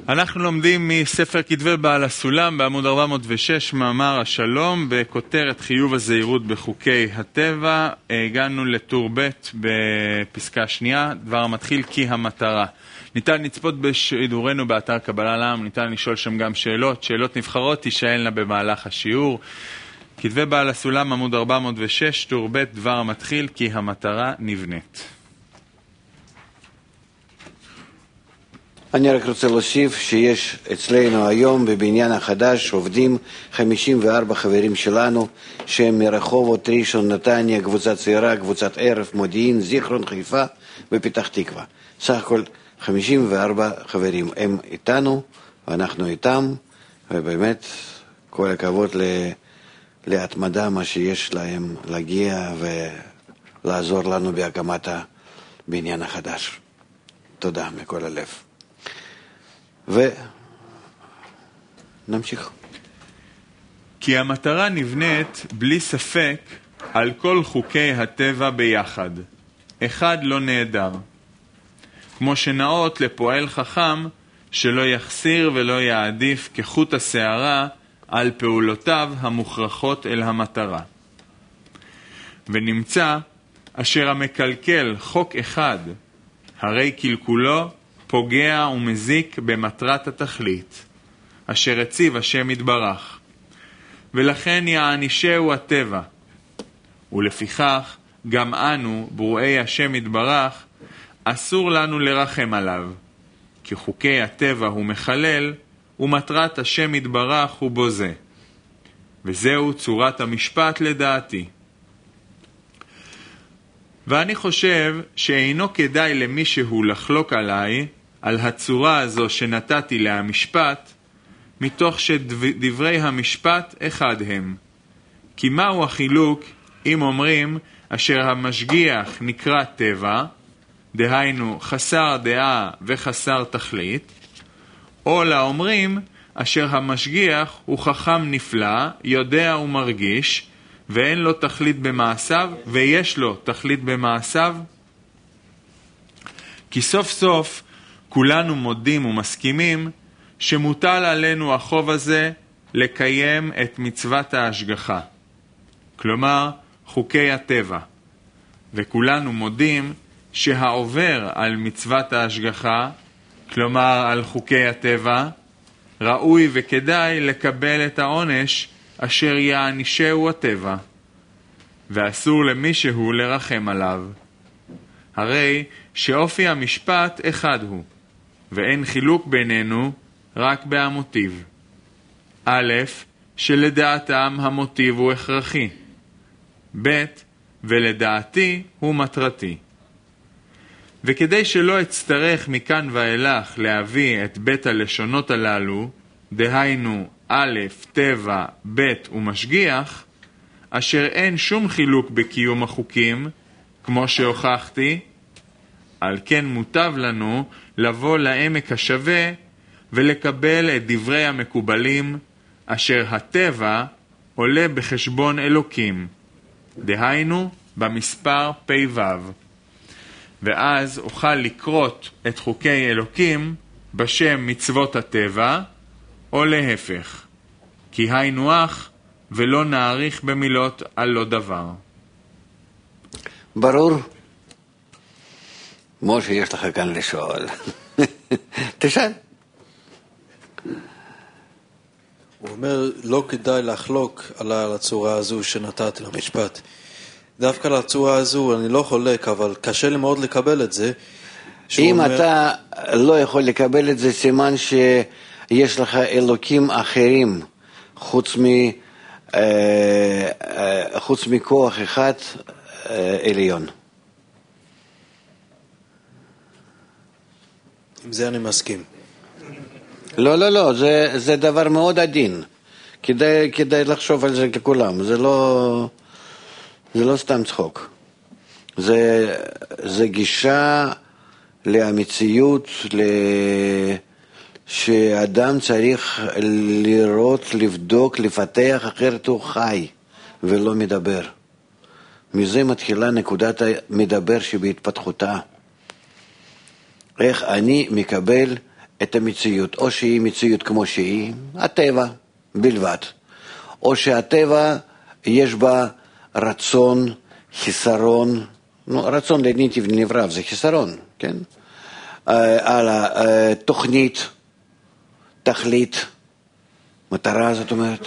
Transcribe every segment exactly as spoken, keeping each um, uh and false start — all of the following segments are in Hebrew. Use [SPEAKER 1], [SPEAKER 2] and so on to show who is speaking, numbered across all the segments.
[SPEAKER 1] אנחנו לומדים מספר כתבי בעל הסולם בעמוד ארבע מאות ושש, מאמר השלום, בכותרת חיוב הזהירות בחוקי הטבע. הגענו לטור ב' בפסקה שנייה, דבר המתחיל כי המטרה. ניתן לצפות בשידורנו באתר קבלה לעם, ניתן לשאול שם גם שאלות, שאלות נבחרות תישאלנה במהלך השיעור. כתבי בעל הסולם עמוד ארבע מאות ושש, טור ב', דבר המתחיל כי המטרה נבנית.
[SPEAKER 2] אני רק רוצה להוסיף שיש אצלנו היום בבניין החדש עובדים חמישים וארבעה חברים שלנו שהם מרחובות, ראשון, נתניה, קבוצת צעירה, קבוצת ערב, מודיעין, זיכרון, חיפה ופתח תקווה. סך הכל חמישים וארבעה חברים הם איתנו ואנחנו איתם, ובאמת כל הכבוד ל... להתמדה מה שיש להם להגיע ולעזור לנו בהקמת הבניין החדש. תודה מכל הלב. ונמשיך.
[SPEAKER 1] כי המטרה נבנית בלי ספק על כל חוקי הטבע ביחד. אחד לא נהדר. כמו שנאות לפועל חכם שלא יחסיר ולא יעדיף כחוט השערה על פעולותיו המוכרחות אל המטרה. ונמצא אשר המקלקל חוק אחד, הרי קלקולו פוגע ומזיק במטרת התכלית, אשר הציב השם יתברך, ולכן יענישהו הטבע. ולפיכך גם אנו, ברואי השם יתברך, אסור לנו לרחם עליו, כי חוקי הטבע הוא מחלל, ומטרת השם יתברך הוא בוזה. וזהו צורת המשפט לדעתי. ואני חושב שאינו כדאי למישהו לחלוק עליי על הצורה הזו שנתתי להמשפט, מתוך שדברי המשפט אחד הם. כי מהו החילוק אם אומרים אשר המשגיח נקרא טבע, דהיינו חסר דעה וחסר תכלית, או לאומרים אשר המשגיח הוא חכם נפלא, יודע ומרגיש, ואין לו תכלית במעשיו, ויש לו תכלית במעשיו? כי סוף סוף כולנו מודים ומסכימים שמוטל עלינו החוב הזה לקיים את מצוות ההשגחה, כלומר חוקי הטבע, וכולנו מודים שהעובר על מצוות ההשגחה, כלומר על חוקי הטבע, ראוי וכדאי לקבל את העונש אשר יענישהו הטבע, ואסור למישהו לרחם עליו. הרי שאופי המשפט אחד הוא, ואין חילוק בינינו רק בהמוטיב. א', שלדעתם המוטיב הוא הכרחי. ב', ולדעתי הוא מטרתי. וכדי שלא אצטרך מכאן ואילך להביא את בית הלשונות הללו, דהיינו א', טבע, ב' ומשגיח, אשר אין שום חילוק בקיום החוקים, כמו שהוכחתי, על כן מוטב לנו לבוא לעמק השווה ולקבל את דברי המקובלים, אשר הטבע עולה בחשבון אלוקים, דהיינו במספר פי וו. ואז אוכל לקרות את חוקי אלוקים בשם מצוות הטבע, או להפך, כי היינו אח ולא נעריך במילות על לא דבר.
[SPEAKER 2] ברור? משה, יש לך כאן לשאול. תשאל.
[SPEAKER 3] הוא אומר, לא כדאי לחלוק על הצורה הזו שנתתי למשפט. דווקא לצורה הזו אני לא חולק, אבל קשה לי מאוד לקבל את זה.
[SPEAKER 2] אם אומר... אתה לא יכול לקבל את זה, סימן שיש לך אלוקים אחרים, חוץ, מ, אה, אה, חוץ מכוח אחד אה, עליון.
[SPEAKER 3] עם זה אני מסכים.
[SPEAKER 2] לא, לא, לא, זה, זה דבר מאוד עדין. כדאי, כדאי לחשוב על זה לכולם. זה לא... זה לא סתם צחוק. זה, זה גישה לאמיציות, שאדם צריך לראות, לבדוק, לפתח, אחרת הוא חי ולא מדבר. מזה מתחילה נקודת המדבר שבהתפתחותה. איך אני מקבל את המציאות, או שהיא מציאות כמו שהיא, הטבע בלבד, או שהטבע יש בה רצון, חיסרון, נו, רצון לניטיב נברב זה חיסרון, כן? על התוכנית, תכלית, מטרה זאת אומרת,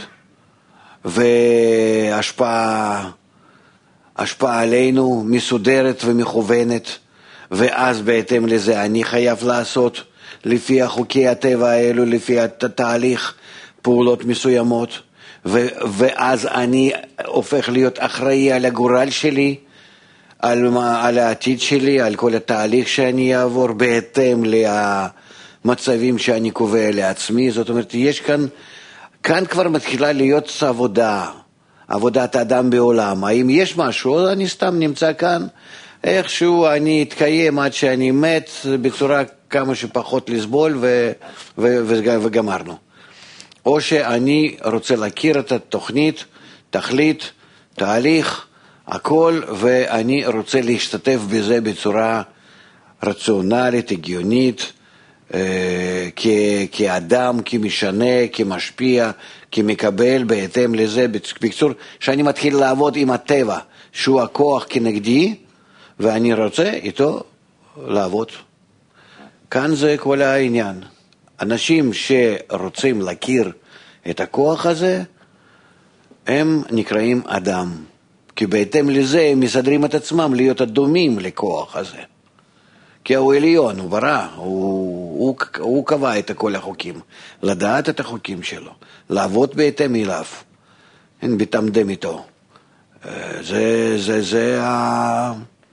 [SPEAKER 2] והשפעה השפעה עלינו מסודרת ומכוונת, ואז בהתאם לזה אני חייב לעשות לפי החוקי הטבע האלו, לפי התהליך פעולות מסוימות, ו- ואז אני הופך להיות אחראי על הגורל שלי, על, על העתיד שלי, על כל התהליך שאני אעבור בהתאם למצבים שאני קובע לעצמי. זאת אומרת, יש כאן, כאן כבר מתחילה להיות עבודה, עבודת האדם בעולם. האם יש משהו? אני סתם נמצא כאן, איכשהו אני אתקיים עד שאני מת בצורה כמה שפחות לסבול ו- ו- ו- וגמרנו. או שאני רוצה להכיר את התוכנית, תכלית, תהליך, הכל, ואני רוצה להשתתף בזה בצורה רציונלית, הגיונית, אה, כ- כאדם, כמשנה, כמשפיע, כמקבל בהתאם לזה. בקצור, שאני מתחיל לעבוד עם הטבע, שהוא הכוח כנגדי, ואני רוצה איתו לעבוד. כאן זה כל העניין. אנשים שרוצים להכיר את הכוח הזה, הם נקראים אדם. כי בהתאם לזה הם מסדרים את עצמם להיות הדומים לכוח הזה. כי הוא עליון, הוא ברא, הוא, הוא, הוא קבע את כל החוקים. לדעת את החוקים שלו, לעבוד בהתאם אליו, אין בתמדם איתו. זה, זה, זה, ה...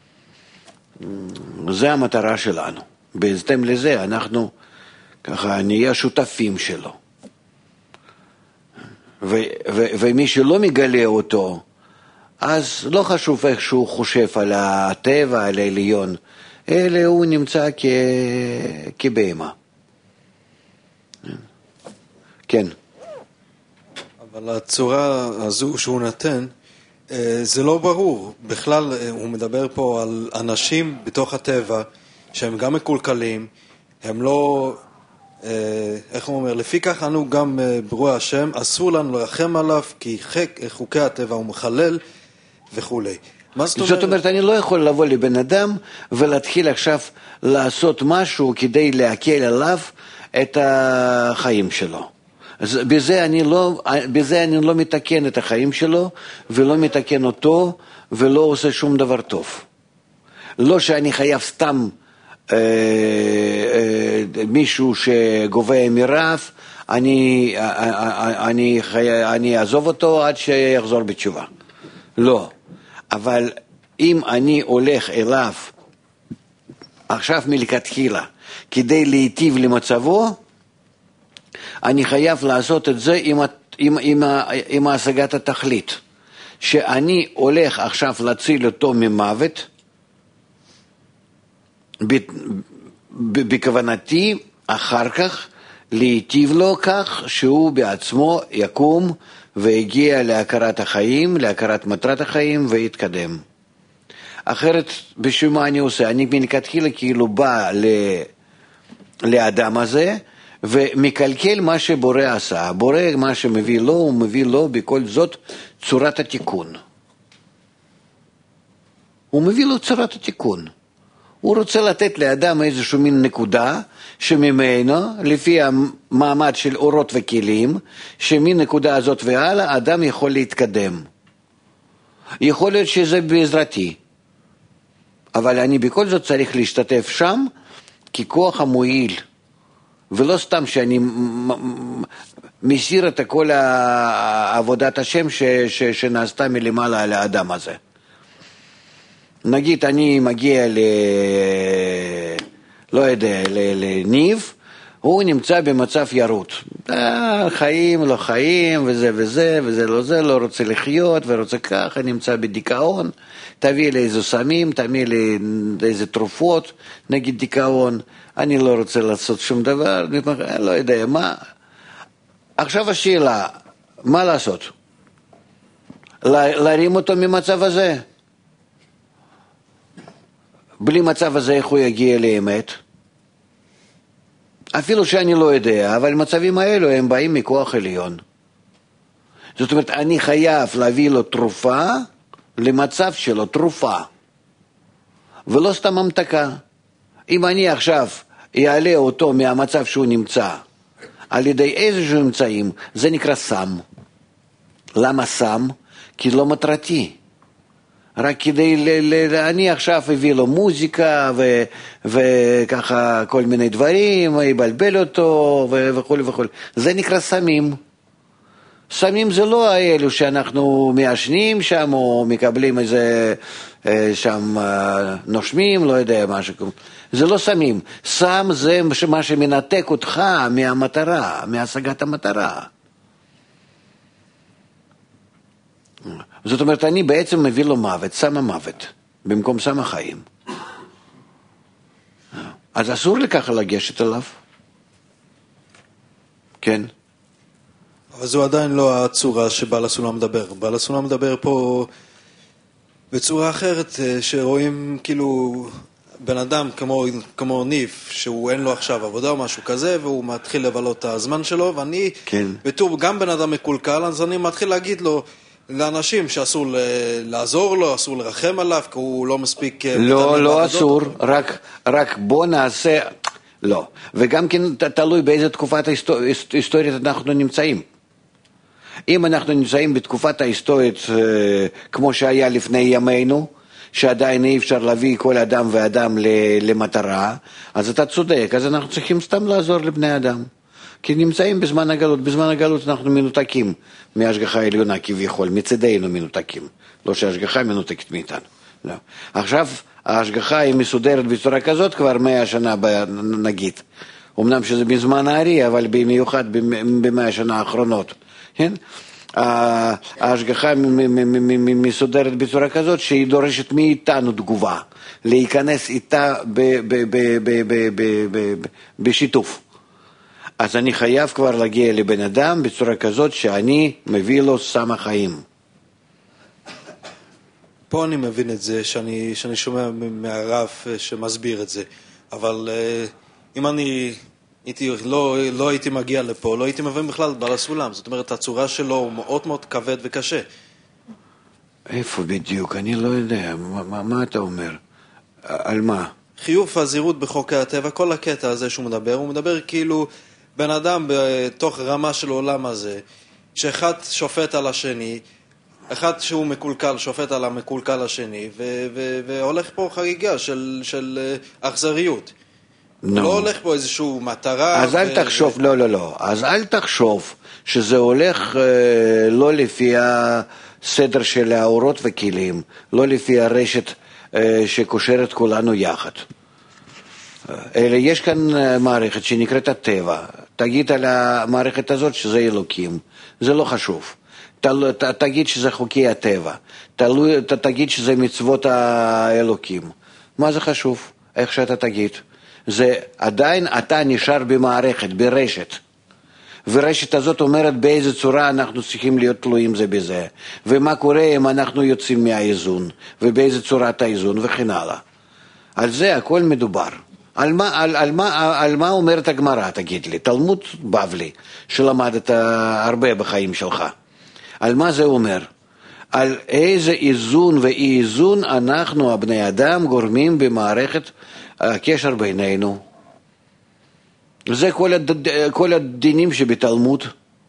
[SPEAKER 2] זה המטרה שלנו. בהתאם לזה אנחנו ככה נהיה שותפים שלו. ו, ו, ומי שלא מגלה אותו, אז לא חשוב איך שהוא חושב על הטבע, על העליון, אלא הוא נמצא כ... כבהמה. כן.
[SPEAKER 3] אבל הצורה הזו שהוא נתן, זה לא ברור. בכלל הוא מדבר פה על אנשים בתוך הטבע שהם גם מקולקלים, הם לא, איך הוא אומר, לפי כך אנו גם ברוע השם, אסור לנו לרחם עליו כי חוקי הטבע הוא מחלל וכו'. זאת אומרת?
[SPEAKER 2] זאת אומרת, אני לא יכול לבוא לבן אדם ולהתחיל עכשיו לעשות משהו כדי להקל עליו את החיים שלו. אז בזה אני לא, בזה אני לא מתקן את החיים שלו, ולא מתקן אותו, ולא עושה שום דבר טוב. לא שאני חייב סתם אה, אה, מישהו שגובה מרף, אני, אני, אני, אני אעזוב אותו עד שיחזור בתשובה. לא. אבל אם אני הולך אליו עכשיו מלכתחילה כדי להיטיב למצבו, אני חייב לעשות את זה עם, עם, עם, עם השגת התכלית. שאני הולך עכשיו להציל אותו ממוות, בכוונתי אחר כך להיטיב לו כך שהוא בעצמו יקום והגיע להכרת החיים, להכרת מטרת החיים ויתקדם. אחרת בשביל מה אני עושה? אני מלכתחילה כאילו בא ל... לאדם הזה ומקלקל מה שבורא עשה. בורא מה שמביא לו, הוא מביא לו בכל זאת צורת התיקון. הוא מביא לו צורת התיקון. הוא רוצה לתת לאדם איזשהו מין נקודה שממנו, לפי המעמד של אורות וכלים, שמין נקודה הזאת והלאה, אדם יכול להתקדם. יכול להיות שזה בעזרתי, אבל אני בכל זאת צריך להשתתף שם ככוח המועיל, ולא סתם שאני מסיר את כל עבודת השם ש, ש, שנעשתה מלמעלה על האדם הזה. נגיד אני מגיע ל... לא יודע, לניב, הוא נמצא במצב ירות. חיים, לא חיים, וזה וזה, וזה לא זה, לא רוצה לחיות, ורוצה ככה, נמצא בדיכאון, תביא לי איזה סמים, תביא לי איזה תרופות, נגיד דיכאון, אני לא רוצה לעשות שום דבר, לא יודע מה. עכשיו השאלה, מה לעשות? להרים אותו ממצב הזה? בלי מצב הזה איך הוא יגיע לאמת? אפילו שאני לא יודע, אבל מצבים האלו הם באים מכוח עליון. זאת אומרת, אני חייב להביא לו תרופה למצב שלו, תרופה. ולא סתם המתקה. אם אני עכשיו אעלה אותו מהמצב שהוא נמצא, על ידי איזשהו אמצעים, זה נקרא סם. למה סם? כי לא מטרתי. רק כדי, ל- ל- אני עכשיו הביא לו מוזיקה ו- וככה כל מיני דברים, יבלבל אותו ו- וכו' וכו'. זה נקרא סמים. סמים זה לא האלו שאנחנו מעשנים שם או מקבלים איזה שם נושמים, לא יודע משהו. זה לא סמים. סם זה מה שמנתק אותך מהמטרה, מהשגת המטרה. זאת אומרת, אני בעצם מביא לו מוות, סם המוות, במקום סם החיים. אז אסור לי ככה לגשת אליו. כן.
[SPEAKER 3] אבל זו עדיין לא הצורה שבעל הסולם מדבר. בעל הסולם מדבר פה בצורה אחרת, שרואים כאילו בן אדם כמו, כמו ניף, שהוא אין לו עכשיו עבודה או משהו כזה, והוא מתחיל לבלות את הזמן שלו, ואני
[SPEAKER 2] כן.
[SPEAKER 3] בתור גם בן אדם מקולקל, אז אני מתחיל להגיד לו, לאנשים שאסור לעזור לו, אסור לרחם עליו, כי הוא לא מספיק...
[SPEAKER 2] לא, לא אסור, רק, רק בוא נעשה... לא. וגם כן תלוי באיזה תקופת היסטורית אנחנו נמצאים. אם אנחנו נמצאים בתקופת ההיסטורית כמו שהיה לפני ימינו, שעדיין אי אפשר להביא כל אדם ואדם למטרה, אז אתה צודק, אז אנחנו צריכים סתם לעזור לבני אדם. כי נמצאים בזמן הגלות, בזמן הגלות אנחנו מנותקים מהשגחה העליונה כביכול, מצדנו מנותקים, לא שהשגחה מנותקת מאיתנו. לא. עכשיו ההשגחה היא מסודרת בצורה כזאת כבר מאה שנה נגיד, אמנם שזה בזמן הארי, אבל במיוחד במאה השנה האחרונות. כן? ההשגחה מסודרת בצורה כזאת שהיא דורשת מאיתנו תגובה, להיכנס איתה בשיתוף. אז אני חייב כבר להגיע לבן אדם בצורה כזאת שאני מביא לו סם החיים.
[SPEAKER 3] פה אני מבין את זה, שאני, שאני שומע מהרב שמסביר את זה. אבל אם אני הייתי, לא, לא הייתי מגיע לפה, לא הייתי מבין בכלל בעל הסולם. זאת אומרת, הצורה שלו הוא מאוד מאוד כבד וקשה.
[SPEAKER 2] איפה בדיוק? אני לא יודע. מה, מה אתה אומר? על מה?
[SPEAKER 3] חיוב הזהירות בחוקי הטבע, כל הקטע הזה שהוא מדבר, הוא מדבר כאילו בן אדם בתוך רמה של העולם הזה, שאחד שופט על השני, אחד שהוא מקולקל שופט על המקולקל השני, ו- ו- והולך פה חגיגה של, של אכזריות. No. לא הולך פה איזשהו מטרה.
[SPEAKER 2] אז ו- אל תחשוב, ו- לא, לא, לא. אז אל תחשוב שזה הולך אה, לא לפי הסדר של האורות וכלים, לא לפי הרשת אה, שקושרת כולנו יחד. אלא יש כאן מערכת שנקראת הטבע. תגיד על המערכת הזאת שזה אלוקים. זה לא חשוב. ת, ת, תגיד שזה חוקי הטבע. ת, ת, תגיד שזה מצוות האלוקים. מה זה חשוב? איך שאתה תגיד. זה עדיין אתה נשאר במערכת, ברשת. ורשת הזאת אומרת באיזה צורה אנחנו צריכים להיות תלויים זה בזה. ומה קורה אם אנחנו יוצאים מהאיזון. ובאיזה צורת האיזון וכן הלאה. על זה הכל מדובר. על מה, על, על מה, על מה אומרת הגמרא, תגיד לי? תלמוד בבלי, שלמדת הרבה בחיים שלך. על מה זה אומר? על איזה איזון ואי איזון אנחנו, הבני אדם, גורמים במערכת הקשר בינינו. זה כל, הד... כל הדינים שבתלמוד.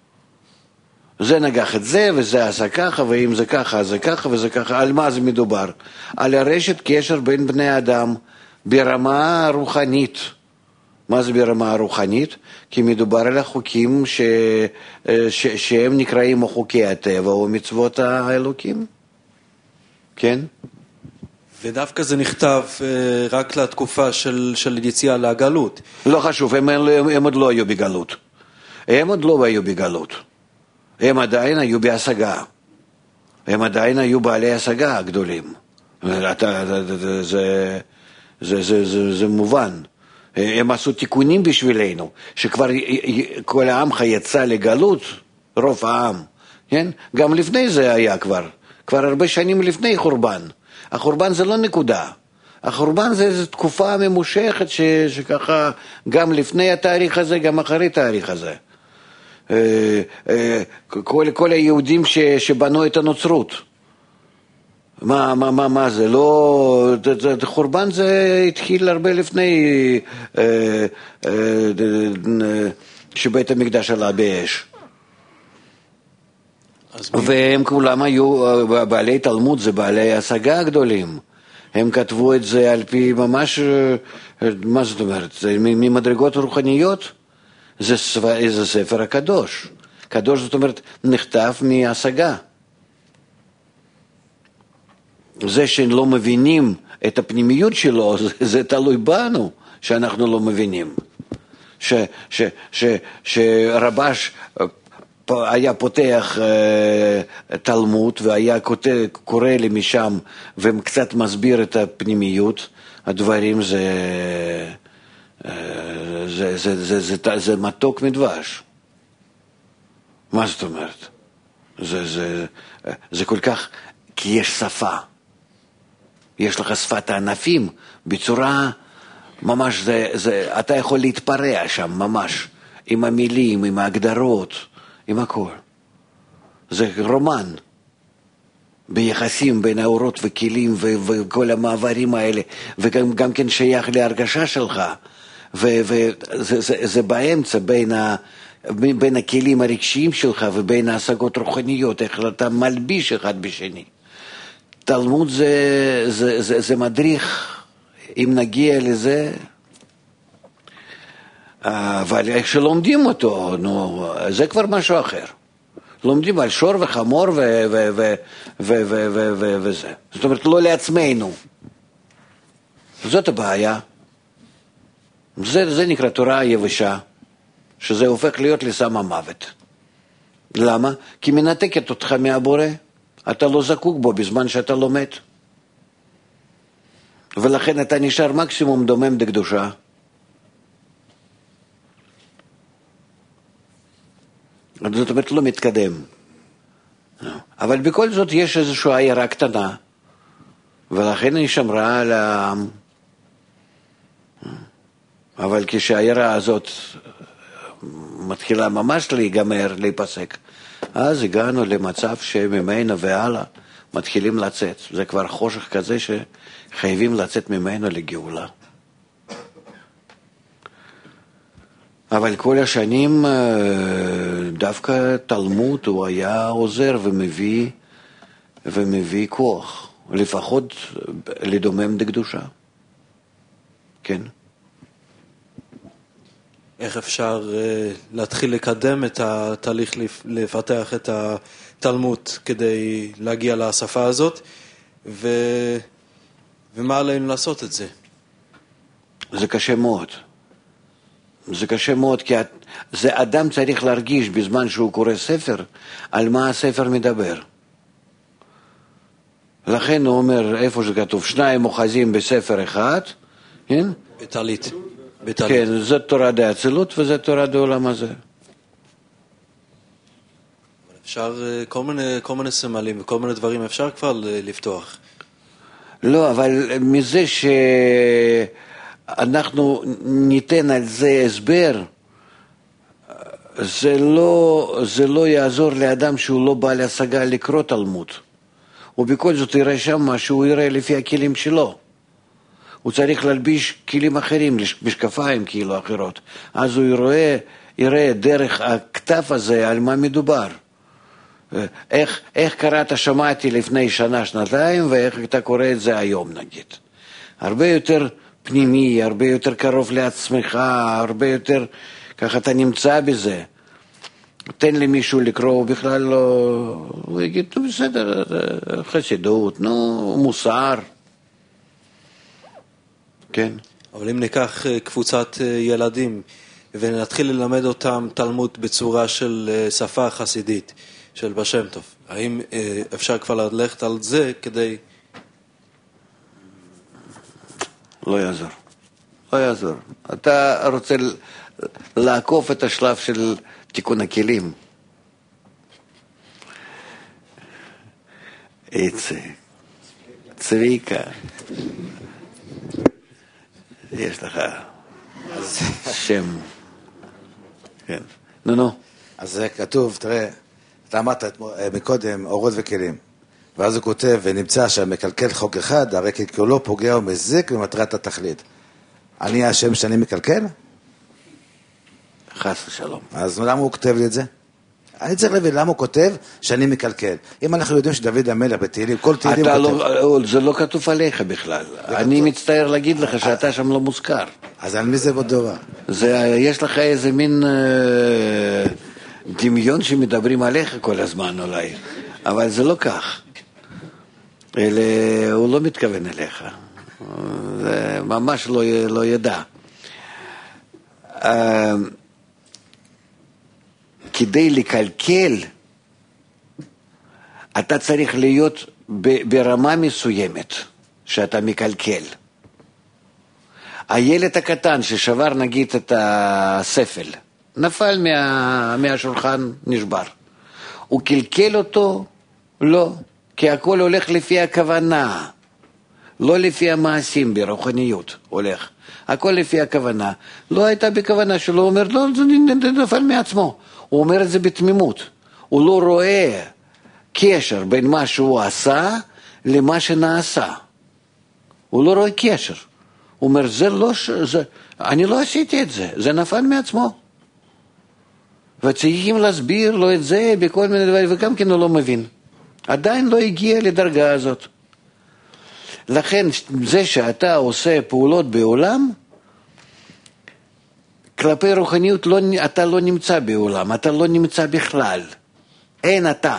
[SPEAKER 2] זה נגח את זה, וזה עשה ככה, ואם זה ככה, אז זה ככה, וזה ככה. על מה זה מדובר? על הרשת קשר בין בני אדם. ברמה רוחנית. מה זה ברמה הרוחנית? כי מדובר על החוקים ש... ש... שהם נקראים חוקי הטבע או מצוות האלוקים. כן?
[SPEAKER 3] ודווקא זה נכתב רק לתקופה של, של יציאה לגלות.
[SPEAKER 2] לא חשוב, הם, הם, הם עוד לא היו בגלות. הם עוד לא היו בגלות. הם עדיין היו בהשגה. הם עדיין היו בעלי השגה גדולים. אתה, זה... זה... זה, זה, זה, זה מובן. הם עשו תיקונים בשבילנו, שכבר כל העמך יצא לגלות, רוב העם, כן? גם לפני זה היה כבר, כבר הרבה שנים לפני חורבן. החורבן זה לא נקודה. החורבן זה, זה תקופה ממושכת ש, שככה גם לפני התאריך הזה, גם אחרי התאריך הזה. כל, כל היהודים ש, שבנו את הנוצרות. מה, מה, מה, מה זה? לא, זה, זה, חורבן זה התחיל הרבה לפני אה, אה, שבית המקדש עלה באש. והם כולם היו, בעלי תלמוד זה בעלי השגה גדולים. הם כתבו את זה על פי ממש, מה זאת אומרת? זה ממדרגות רוחניות. זה, זה ספר הקדוש. קדוש זאת אומרת נכתב מהשגה. זה שלא מבינים את הפנימיות שלו, זה, זה תלוי בנו שאנחנו לא מבינים. ש, ש, ש, שרבש היה פותח uh, תלמוד והיה כותב, קורא לי משם וקצת מסביר את הפנימיות, הדברים זה, uh, זה, זה, זה, זה, זה, זה מתוק מדבש. מה זאת אומרת? זה, זה, זה כל כך, כי יש שפה. יש לך שפת הענפים בצורה ממש, זה, זה, אתה יכול להתפרע שם ממש, עם המילים, עם ההגדרות, עם הכל. זה רומן ביחסים בין האורות וכלים ו- וכל המעברים האלה, וגם גם כן שייך להרגשה שלך, וזה זה, זה, זה באמצע בין, ה, בין הכלים הרגשיים שלך ובין ההשגות רוחניות, איך אתה מלביש אחד בשני. תלמוד זה, זה, זה, זה מדריך, אם נגיע לזה, אבל איך שלומדים אותו, נו, זה כבר משהו אחר. לומדים על שור וחמור ו- ו- ו- ו- ו- ו- ו- וזה. זאת אומרת, לא לעצמנו. זאת הבעיה. זה, זה נקרא תורה יבשה, שזה הופך להיות לסם המוות. למה? כי מנתקת אותך מהבורא. אתה לא זקוק בו בזמן שאתה לומד. ולכן אתה נשאר מקסימום דומם דקדושה. זאת אומרת, לא מתקדם. אבל בכל זאת יש איזושהי עיירה קטנה, ולכן היא שמרה על העם. אבל כשהעיירה הזאת מתחילה ממש להיגמר, להיפסק, אז הגענו למצב שממנו והלאה מתחילים לצאת. זה כבר חושך כזה שחייבים לצאת ממנו לגאולה. אבל כל השנים דווקא תלמוד הוא היה עוזר ומביא, ומביא כוח, לפחות לדומם דקדושה. כן.
[SPEAKER 3] איך אפשר uh, להתחיל לקדם את התהליך לפתח את התלמוד כדי להגיע לשפה הזאת, ו... ומה עלינו לעשות את זה?
[SPEAKER 2] זה קשה מאוד. זה קשה מאוד, כי זה אדם צריך להרגיש בזמן שהוא קורא ספר, על מה הספר מדבר. לכן הוא אומר, איפה שכתוב, שניים אוחזים בספר אחד, כן?
[SPEAKER 3] בטלית.
[SPEAKER 2] כן, זאת תורה דאצילות וזאת תורה דעולם הזה.
[SPEAKER 3] אפשר כל מיני, כל מיני סמלים וכל מיני דברים אפשר כבר לפתוח.
[SPEAKER 2] לא, אבל מזה שאנחנו ניתן על זה הסבר, זה לא, זה לא יעזור לאדם שהוא לא בעל השגה לקרוא תלמוד. ובכל זאת יראה שם מה שהוא יראה לפי הכלים שלו. הוא צריך להלביש כלים אחרים, משקפיים כאילו אחרות. אז הוא יראה, יראה דרך הכתב הזה על מה מדובר. איך, איך קראת שמעתי לפני שנה, שנתיים, ואיך אתה קורא את זה היום נגיד. הרבה יותר פנימי, הרבה יותר קרוב לעצמך, הרבה יותר, ככה אתה נמצא בזה. תן לי מישהו לקרוא, הוא בכלל לא, הוא יגיד, טוב בסדר, חסידות, נו, מוסר. כן.
[SPEAKER 3] אבל אם ניקח קבוצת ילדים ונתחיל ללמד אותם תלמוד בצורה של שפה חסידית, של בשם טוב, האם אפשר כבר ללכת על זה כדי...
[SPEAKER 2] לא יעזור. לא יעזור. אתה רוצה לעקוף את השלב של תיקון הכלים. איזה צביקה. יש לך שם. כן. נו, נו.
[SPEAKER 4] אז זה כתוב, תראה, אתה אמרת מקודם, אורות וכלים. ואז הוא כותב, ונמצא שהמקלקל חוק אחד, הרי ככולו פוגע ומזיק למטרת התכלית. אני השם שאני מקלקל?
[SPEAKER 2] חס ושלום.
[SPEAKER 4] אז למה הוא כותב לי את זה? אני צריך להבין למה הוא כותב שאני מקלקל. אם אנחנו יודעים שדוד המלך בתהילים, כל תהילים כותב.
[SPEAKER 2] לא, זה לא כתוב עליך בכלל. אני מצטער להגיד לך שאתה שם לא מוזכר.
[SPEAKER 4] אז על מי זה בדובר?
[SPEAKER 2] יש לך איזה מין אה, דמיון שמדברים עליך כל הזמן אולי, אבל זה לא כך. אלה, הוא לא מתכוון אליך. זה ממש לא, לא ידע. אה, כדי לקלקל, אתה צריך להיות ברמה מסוימת שאתה מקלקל. הילד הקטן ששבר נגיד את הספל, נפל מה, מהשולחן, נשבר. הוא קלקל אותו? לא, כי הכל הולך לפי הכוונה, לא לפי המעשים ברוחניות הולך. הכל לפי הכוונה. לא הייתה בכוונה שלו, הוא אומר, לא, זה נפל מעצמו. הוא אומר את זה בתמימות. הוא לא רואה קשר בין מה שהוא עשה למה שנעשה. הוא לא רואה קשר. הוא אומר, זה לא, זה, אני לא עשיתי את זה, זה נפל מעצמו. וצריכים להסביר לו את זה בכל מיני דברים, וגם כן הוא לא מבין. עדיין לא הגיע לדרגה הזאת. לכן זה שאתה עושה פעולות בעולם, כלפי רוחניות לא, אתה לא נמצא בעולם, אתה לא נמצא בכלל. אין אתה.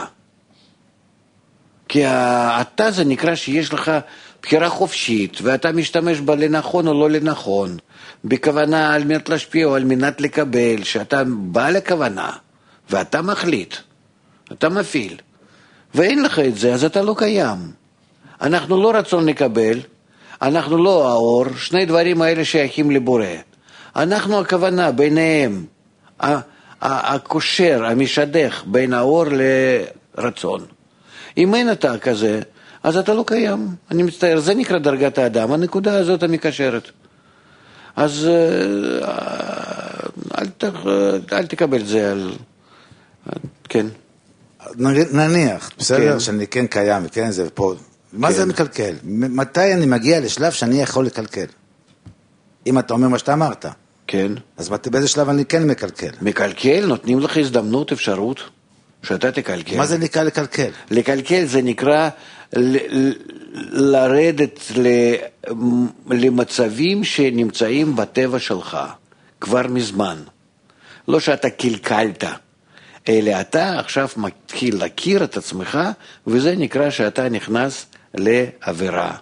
[SPEAKER 2] כי אתה זה נקרא שיש לך בחירה חופשית, ואתה משתמש בה לנכון או לא לנכון, בכוונה על מנת להשפיע או על מנת לקבל, שאתה בא לכוונה, ואתה מחליט, אתה מפעיל, ואין לך את זה, אז אתה לא קיים. אנחנו לא רצון לקבל, אנחנו לא האור, שני דברים האלה שייכים לבורא. אנחנו הכוונה ביניהם, הקושר, המשדך בין האור לרצון. אם אין אתה כזה, אז אתה לא קיים. אני מצטער, זה נקרא דרגת האדם, הנקודה הזאת המקשרת. אז אל, ת, אל תקבל את זה על... כן.
[SPEAKER 4] נניח, בסדר, כן. שאני כן קיים, כן, זה פה. מה כן. זה מקלקל? מתי אני מגיע לשלב שאני יכול לקלקל? אם אתה אומר מה שאתה אמרת.
[SPEAKER 2] כן.
[SPEAKER 4] אז באיזה שלב אני כן מקלקל?
[SPEAKER 2] מקלקל, נותנים לך הזדמנות, אפשרות, שאתה תקלקל.
[SPEAKER 4] מה זה נקרא לקלקל?
[SPEAKER 2] לקלקל זה נקרא ל- לרדת ל- למצבים שנמצאים בטבע שלך, כבר מזמן. לא שאתה קלקלת, אלא אתה עכשיו מתחיל להכיר את עצמך, וזה נקרא שאתה נכנס לעבירה.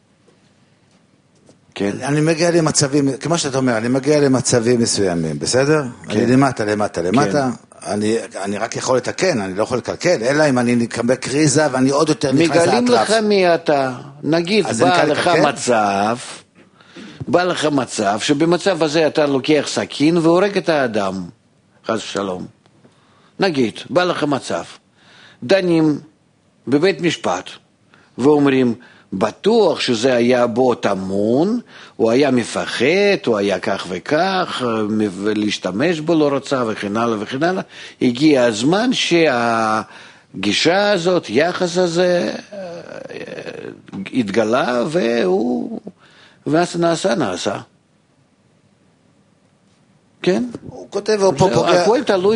[SPEAKER 2] כן.
[SPEAKER 4] אני מגיע למצבים, כמו שאתה אומר, אני מגיע למצבים מסוימים, בסדר? כן. אני למטה, למטה, למטה. כן. אני, אני רק יכול לתקן, אני לא יכול לקלקל, אלא אם אני נקבל קריזה ואני עוד יותר נכנס לאטרף.
[SPEAKER 2] מגלים לך מי אתה. נגיד, בא לך לקלקל? מצב, בא לך מצב, שבמצב הזה אתה לוקח סכין והורג את האדם. חס ושלום. נגיד, בא לך מצב. דנים בבית משפט, ואומרים, בטוח שזה היה בו תמון, הוא היה מפחד, הוא היה כך וכך, להשתמש בו לא רצה וכן הלאה וכן הלאה. הגיע הזמן שהגישה הזאת, יחס הזה, התגלה והוא, ואז נעשה, נעשה. כן?
[SPEAKER 4] הוא כותב, הוא פה פוגע.
[SPEAKER 2] הכל תלוי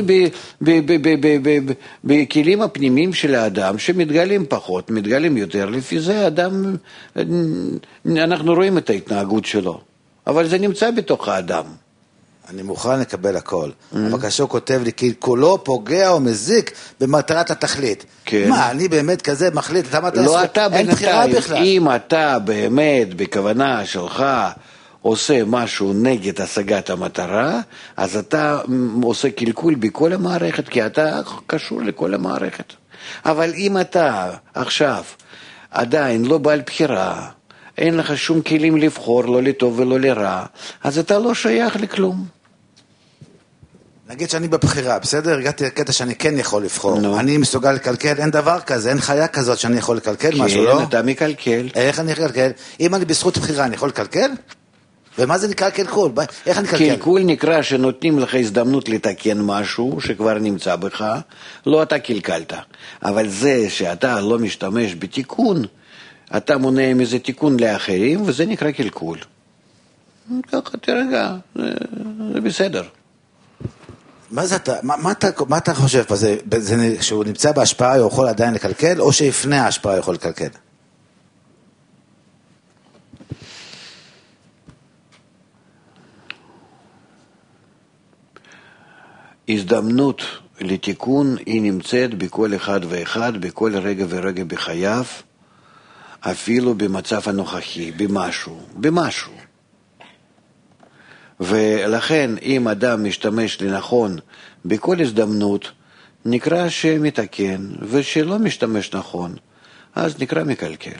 [SPEAKER 2] בכלים הפנימיים של האדם, שמתגלים פחות, מתגלים יותר. לפי זה האדם, אנחנו רואים את ההתנהגות שלו. אבל זה נמצא בתוך האדם.
[SPEAKER 4] אני מוכן לקבל הכל. אבל כאשר הוא כותב לי, כי כולו פוגע או מזיק במטרת התכלית. מה, אני באמת כזה מחליט?
[SPEAKER 2] לא, אתה בינתיים. אם אתה באמת בכוונה שלך, עושה משהו נגד השגת המטרה, אז אתה עושה קלקול בכל המערכת, כי אתה קשור לכל המערכת. אבל אם אתה עכשיו עדיין לא בעל בחירה, אין לך שום כלים לבחור, לא לטוב ולא לרע, אז אתה לא שייך לכלום.
[SPEAKER 4] נגיד שאני בבחירה, בסדר? הגעתי לקטע שאני כן יכול לבחור. No. אני מסוגל לקלקל, אין דבר כזה, אין חיה כזאת שאני יכול לקלקל
[SPEAKER 2] כן,
[SPEAKER 4] משהו, לא?
[SPEAKER 2] כן, אתה מקלקל.
[SPEAKER 4] איך אני אקלקל? אם אני בזכות בחירה, אני יכול לקלקל? ומה זה נקרא קלקול? איך אני קלקל?
[SPEAKER 2] קלקול נקרא שנותנים לך הזדמנות לתקן משהו שכבר נמצא בך, לא אתה קלקלת. אבל זה שאתה לא משתמש בתיקון, אתה מונע מזה תיקון לאחרים, וזה נקרא קלקול. ככה תרגע, זה, זה בסדר.
[SPEAKER 4] מה זה אתה, מה, מה אתה, מה אתה חושב פה? זה, זה שהוא נמצא בהשפעה הוא יכול עדיין לקלקל, או שלפני ההשפעה הוא יכול לקלקל?
[SPEAKER 2] הזדמנות לתיקון היא נמצאת בכל אחד ואחד, בכל רגע ורגע בחייו, אפילו במצב הנוכחי, במשהו, במשהו. ולכן אם אדם משתמש לנכון בכל הזדמנות, נקרא שמתקן, ושלא משתמש נכון, אז נקרא מקלקל.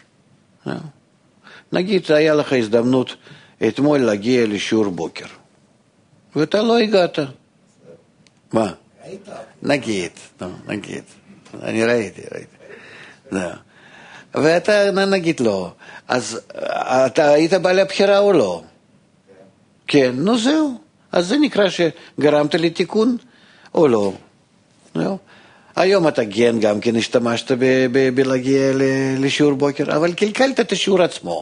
[SPEAKER 2] נגיד, היה לך הזדמנות אתמול להגיע לשיעור בוקר, ואתה לא הגעת. מה? נגיד, נגיד, אני ראיתי, ראיתי. ואתה נגיד לא, אז אתה היית בעל הבחירה או לא? כן, נו זהו. אז זה נקרא שגרמת לתיקון או לא. זהו. היום אתה כן גם כן השתמשת בלהגיע לשיעור בוקר, אבל קלקלת את השיעור עצמו.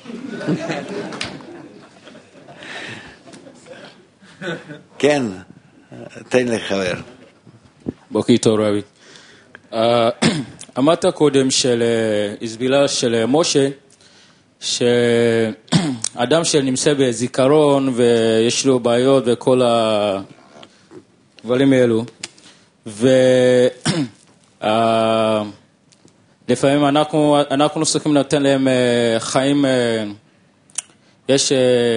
[SPEAKER 2] כן, תן לי חבר.
[SPEAKER 5] בוקר טוב רבי. אמרת קודם של הסבילה של משה, שאדם שנמצא בזיכרון ויש לו בעיות וכל הדברים האלו, ולפעמים אנחנו, אנחנו צריכים לתת להם חיים, יש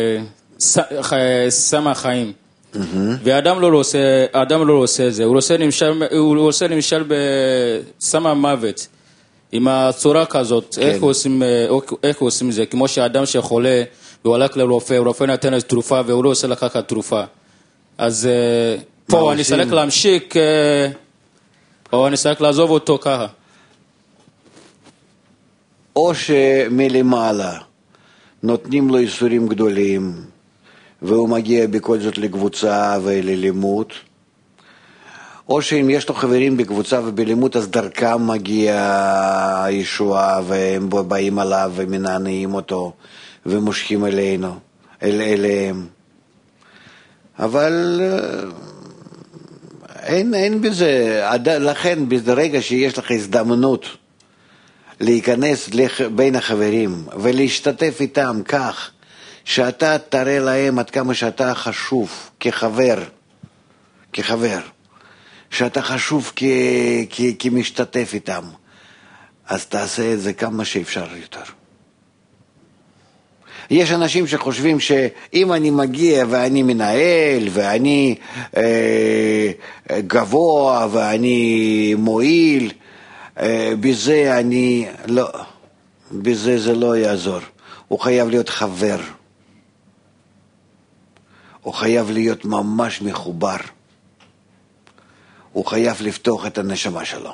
[SPEAKER 5] סמא חיים, ואדם לא עושה, האדם לא עושה זה, הוא עושה נמשל, הוא עושה נמשל בסמא מוות. עם הצורה כזאת, כן. איך עושים, איך עושים זה? כמו שהאדם שחולה, והוא הלך לרופא, הרופא נתן איזו תרופה, והוא לא עושה לקחת תרופה. אז פה אני צריך להמשיך, או אני צריך לעזוב אותו ככה.
[SPEAKER 2] או שמלמעלה נותנים לו איסורים גדולים, והוא מגיע בכל זאת לקבוצה וללימוד, או שאם יש לו חברים בקבוצה ובלימוד, אז דרכם מגיע הישועה, והם באים עליו ומנענעים אותו, ומושכים אלינו, אל אליהם. אבל אין, אין בזה, לכן ברגע שיש לך הזדמנות להיכנס בין החברים, ולהשתתף איתם כך, שאתה תראה להם עד כמה שאתה חשוב כחבר, כחבר. שאתה חשוב כ- כ- כמשתתף איתם, אז תעשה את זה כמה שאפשר יותר. יש אנשים שחושבים שאם אני מגיע ואני מנהל ואני אה, גבוה ואני מועיל, אה, בזה אני לא, בזה זה לא יעזור. הוא חייב להיות חבר, הוא חייב להיות ממש מחובר, הוא חייב לפתוח את הנשמה שלו.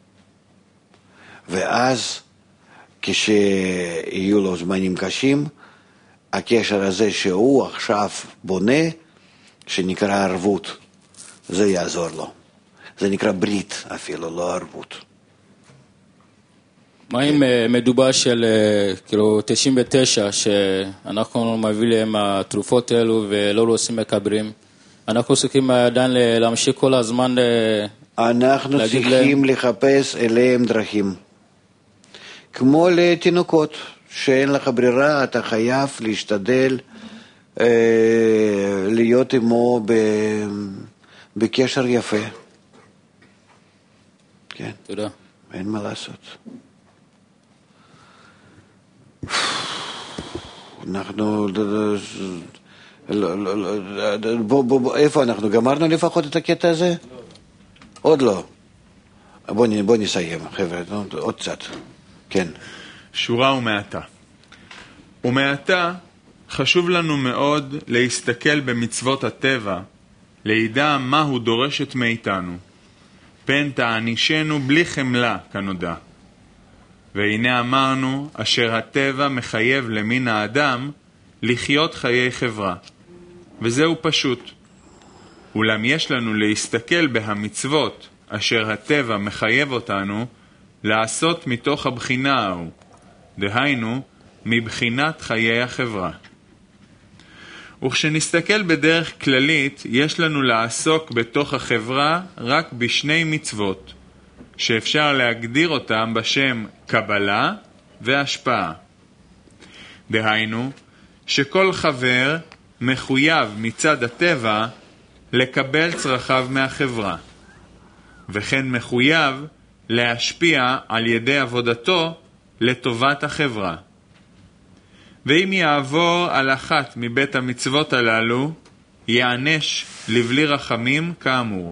[SPEAKER 2] ואז כשיהיו לו זמנים קשים, הקשר הזה שהוא עכשיו בונה, שנקרא ערבות, זה יעזור לו. זה נקרא ברית אפילו, לא ערבות.
[SPEAKER 5] מה אם מדובר של כאילו תשעים ותשע, שאנחנו מביא להם התרופות האלו ולא רוצים מקברים? אנחנו צריכים עדיין להמשיך כל הזמן
[SPEAKER 2] אנחנו צריכים לחפש אליהם דרכים. כמו לתינוקות, שאין לך ברירה, אתה חייב להשתדל אה, להיות עמו ב, בקשר יפה. כן.
[SPEAKER 5] תודה.
[SPEAKER 2] אין מה לעשות. אנחנו... לא, לא, לא, בוא, בוא, בוא, איפה אנחנו? גמרנו לפחות את הקטע הזה? עוד לא. בוא, בוא נסיים, חבר'ה, עוד קצת. כן.
[SPEAKER 1] שורה ומעטה. ומעטה חשוב לנו מאוד להסתכל במצוות הטבע, לידע מה הוא דורשת מאיתנו. פן תענישנו בלי חמלה כנודע. והנה אמרנו, אשר הטבע מחייב למין האדם לחיות חיי חברה. וזהו פשוט. אולם יש לנו להסתכל בהמצוות אשר הטבע מחייב אותנו לעשות מתוך הבחינה ההוא, דהיינו, מבחינת חיי החברה. וכשנסתכל בדרך כללית, יש לנו לעסוק בתוך החברה רק בשני מצוות, שאפשר להגדיר אותם בשם קבלה והשפעה. דהיינו, שכל חבר מחויב מצד הטבע לקבל צרכיו מהחברה, וכן מחויב להשפיע על ידי עבודתו לטובת החברה. ואם יעבור על אחת מבית המצוות הללו, יענש לבלי רחמים כאמור.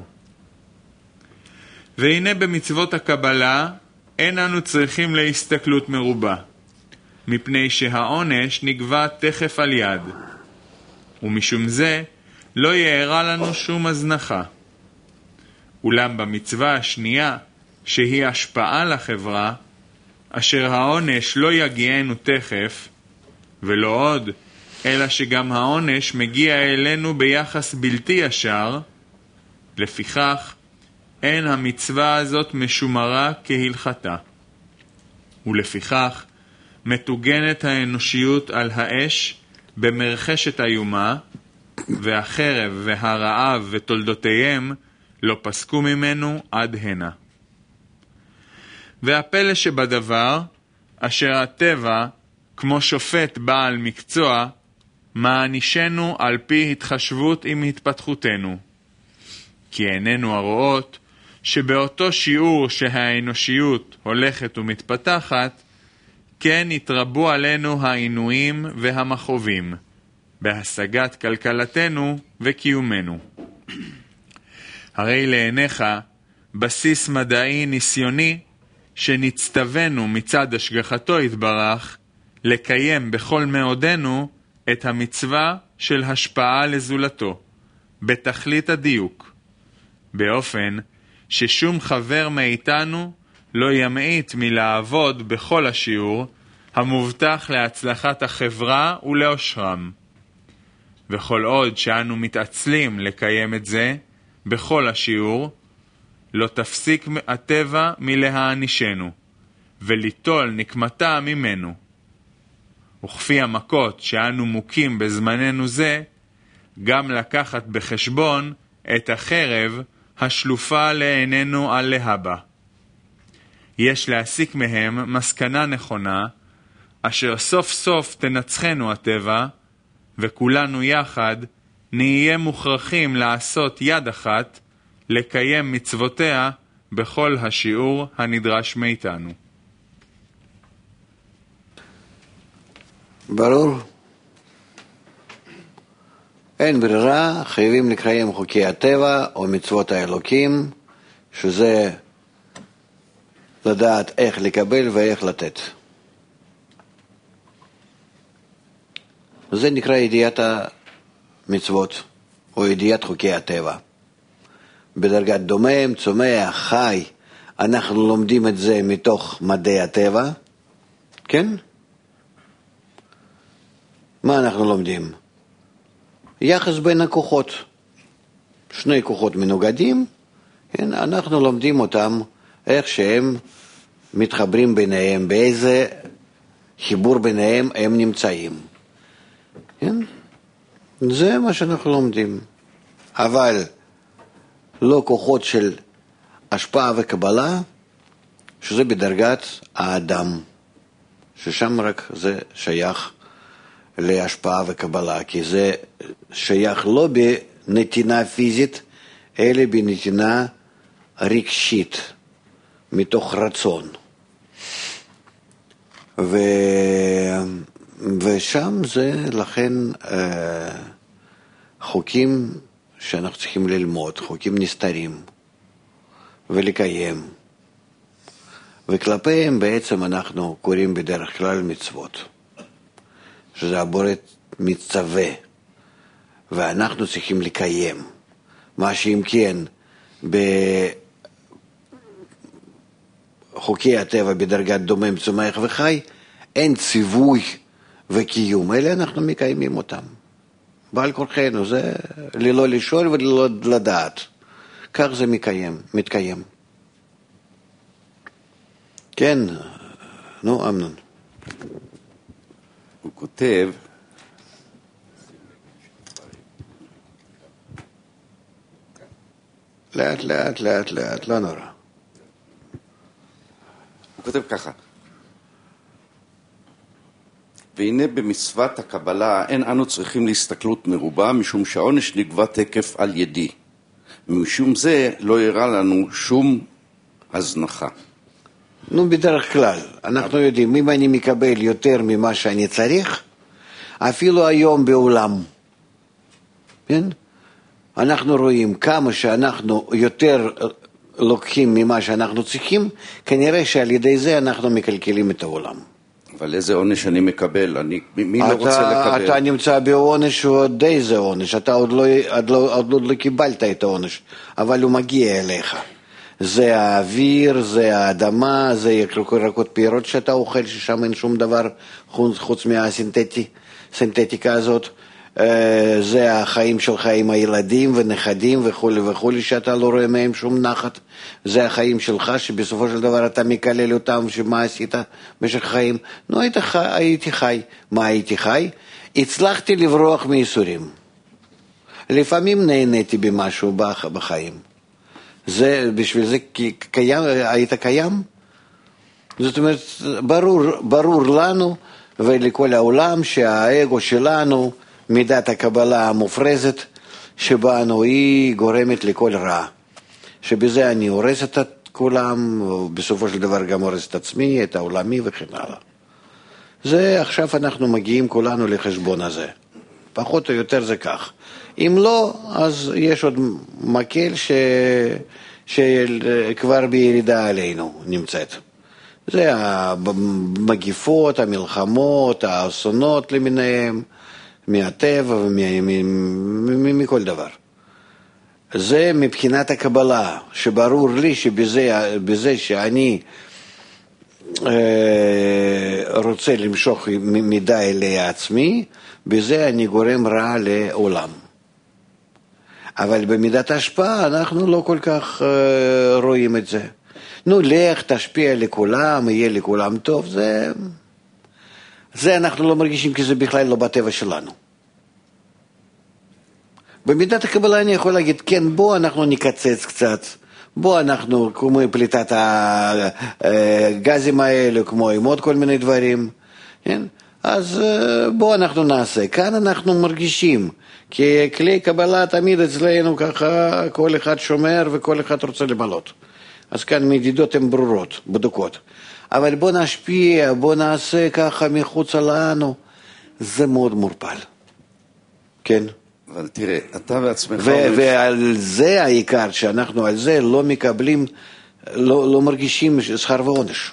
[SPEAKER 1] והנה במצוות הקבלה אין אנו צריכים להסתכלות מרובה, מפני שהעונש נגבה תכף על יד, ומשום זה לא יערה לנו שום הזנחה. אולם במצווה השנייה, שהיא השפעה לחברה, אשר העונש לא יגיענו תכף, ולא עוד, אלא שגם העונש מגיע אלינו ביחס בלתי ישר, לפיכך אין המצווה הזאת משומרה כהלכתה. ולפיכך מתוגנת האנושיות על האש במרחשת איומה, והחרב והרעב ותולדותיהם לא פסקו ממנו עד הנה. והפלא שבדבר, אשר הטבע, כמו שופט בעל מקצוע, מענישנו על פי התחשבות עם התפתחותנו. כי איננו הרואות שבאותו שיעור שהאנושיות הולכת ומתפתחת, כן יתרבו עלינו העינויים והמכאובים, בהשגת כלכלתנו וקיומנו. הרי לעיניך בסיס מדעי ניסיוני שנצטווינו מצד השגחתו יתברך לקיים בכל מאודנו את המצווה של השפעה לזולתו, בתכלית הדיוק, באופן ששום חבר מאיתנו לא ימעיט מלעבוד בכל השיעור המובטח להצלחת החברה ולאושרם. וכל עוד שאנו מתעצלים לקיים את זה בכל השיעור, לא תפסיק הטבע מלהענישנו, וליטול נקמתה ממנו. וכפי המכות שאנו מוכים בזמננו זה, גם לקחת בחשבון את החרב השלופה לעינינו על להבא. יש להסיק מהם מסקנה נכונה, אשר סוף סוף תנצחנו הטבע, וכולנו יחד נהיה מוכרחים לעשות יד אחת, לקיים מצוותיה בכל השיעור הנדרש מאיתנו.
[SPEAKER 2] ברור. אין ברירה, חייבים לקיים חוקי הטבע או מצוות האלוקים, שזה לדעת איך לקבל ואיך לתת. זה נקרא ידיעת המצוות או ידיעת חוקי הטבע. בדרגת דומם, צומח, חי, אנחנו לומדים את זה מתוך מדעי הטבע, כן? מה אנחנו לומדים? יחס בין הכוחות. שני כוחות מנוגדים, כן? אנחנו לומדים אותם איך שהם מתחברים ביניהם, באיזה חיבור ביניהם הם נמצאים. כן? זה מה שאנחנו לומדים. אבל לא כוחות של השפעה וקבלה, שזה בדרגת האדם, ששם רק זה שייך להשפעה וקבלה, כי זה שייך לא בנתינה פיזית, אלא בנתינה רגשית, מתוך רצון. ו... ושם זה לכן אה, חוקים שאנחנו צריכים ללמוד, חוקים נסתרים ולקיים. וכלפיהם בעצם אנחנו קוראים בדרך כלל מצוות, שזה הבורא מצווה, ואנחנו צריכים לקיים. מה שאם כן, בחוקי הטבע בדרגת דומם, צומח וחי, אין ציווי וקיום, אלה אנחנו מקיימים אותם. בעל כורחנו, זה ללא לשאול וללא לדעת. כך זה מקיים, מתקיים. כן, נו, אמנון.
[SPEAKER 6] הוא כותב,
[SPEAKER 2] לאט, לאט, לאט, לאט, לא נורא.
[SPEAKER 6] הוא כותב ככה, והנה במצוות הקבלה אין אנו צריכים להסתכלות מרובה, משום שהעונש נגבה תקף על ידי. ומשום זה לא יראה לנו שום הזנחה.
[SPEAKER 2] נו, בדרך כלל, אנחנו יודעים, אם אני מקבל יותר ממה שאני צריך, אפילו היום בעולם, כן? אנחנו רואים כמה שאנחנו יותר לוקחים ממה שאנחנו צריכים, כנראה שעל ידי זה אנחנו מקלקלים את העולם.
[SPEAKER 6] אבל איזה עונש אני מקבל? אני, מי לא רוצה לקבל?
[SPEAKER 2] אתה נמצא בעונש שהוא עוד איזה עונש, אתה עוד לא, עוד לא, עוד לא קיבלת את העונש, אבל הוא מגיע אליך. זה האוויר, זה האדמה, זה ירקות פירות שאתה אוכל, ששם אין שום דבר חוץ מהסינתטיקה הזאת. זה החיים שלך עם הילדים ונכדים וכו' וכו', שאתה לא רואה מהם שום נחת. זה החיים שלך שבסופו של דבר אתה מקלל אותם, שמה עשית במשך חיים. נו, היית חי, הייתי חי. מה הייתי חי? הצלחתי לברוח מייסורים. לפעמים נהניתי במשהו בחיים. זה, בשביל זה קיים, היית קיים? זאת אומרת, ברור, ברור לנו ולכל העולם שהאגו שלנו, מידת הקבלה המופרזת שבנו, היא גורמת לכל רע. שבזה אני הורס את כולם, ובסופו של דבר גם הורס את עצמי, את העולמי וכן הלאה. זה עכשיו אנחנו מגיעים כולנו לחשבון הזה. פחות או יותר זה כך. אם לא, אז יש עוד מקל ש... שכבר בירידה עלינו נמצאת. זה המגיפות, המלחמות, האסונות למיניהם, מהטבע ומכל דבר. זה מבחינת הקבלה, שברור לי שבזה בזה שאני רוצה למשוך מידע אלי עצמי, בזה אני גורם רע לעולם. אבל במידת ההשפעה אנחנו לא כל כך רואים את זה. נו, לך תשפיע לכולם, יהיה לכולם טוב, זה... זה אנחנו לא מרגישים, כי זה בכלל לא בטבע שלנו. במידת הקבלה אני יכול להגיד, כן, בוא אנחנו נקצץ קצת, בוא אנחנו, כמו פליטת הגזים האלה, כמו עם עוד כל מיני דברים, כן? אז בוא אנחנו נעשה. כאן אנחנו מרגישים, כי כלי קבלה תמיד אצלנו ככה, כל אחד שומר וכל אחד רוצה למלות. אז כאן מדידות הן ברורות, בדוקות. אבל בוא נשפיע, בוא נעשה ככה מחוץ לנו, זה מאוד מורפל. כן?
[SPEAKER 6] אבל תראה, אתה בעצמך...
[SPEAKER 2] ו- ועל זה העיקר, שאנחנו על זה לא מקבלים, לא, לא מרגישים שכר ועונש.